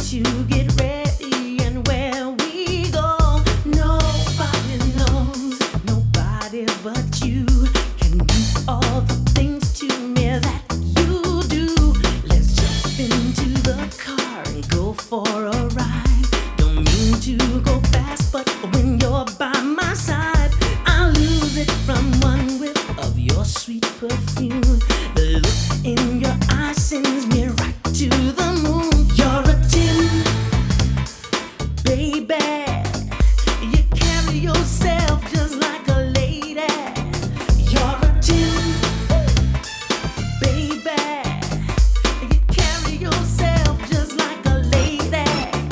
to get ready and where we go. Nobody knows, nobody but you can do all the things to me that you do. Let's jump into the car and go for a ride. Don't mean to go fast, but when you're by my side, I lose it from one whiff of your sweet perfume. The look in your eyes sends me right to the moon. You're a 10, baby. You carry yourself just like a lady. You're a 10, baby. You carry yourself just like a lady.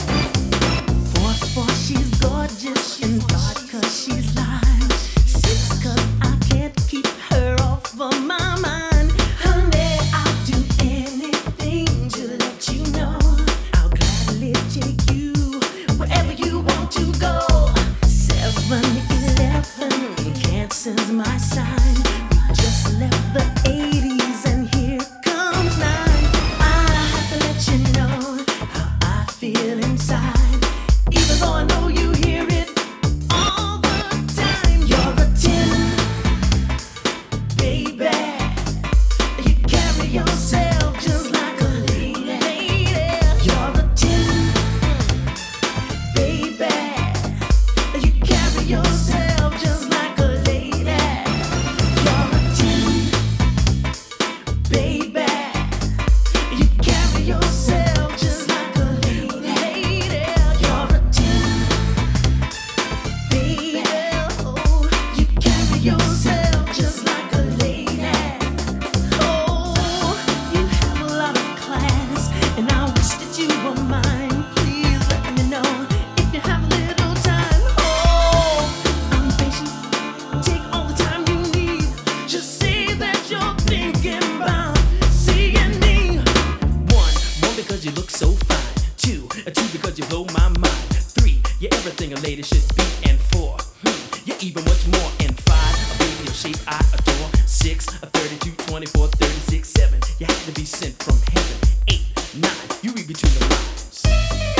4 she's gorgeous, and 5 'cause she's live. 6 'cause I can't keep her off of my mind. Honey, I'll do anything to let you know. I'll gladly take you wherever you want to go. 7, 11, Cancer's my sign. We just left the 80s and here comes 9. I have to let you know how I feel inside, even though I know you hear it all the time. You're a 10, baby. You carry yourself just like a lady. You're a 10, baby. You carry yourself just like a lady. You're a 10, baby. You carry yourself just like a lady. You're a 10, baby. Oh, you carry yourself just like a lady. Oh, you have a lot of class, and I wish that you were mine. Please let me know if you have a little time. Oh, I'm patient. Take all the time you need. Just say that you're thinking about seeing me. 1 because you look so fine. 2 because you blow my mind. 3, you're everything a lady should be. And 4, you're even much more. And 5, a baby your shape I adore. 6, 32, 24, 36, 7, you have to be sent from heaven. 8, 9, you read between the lines.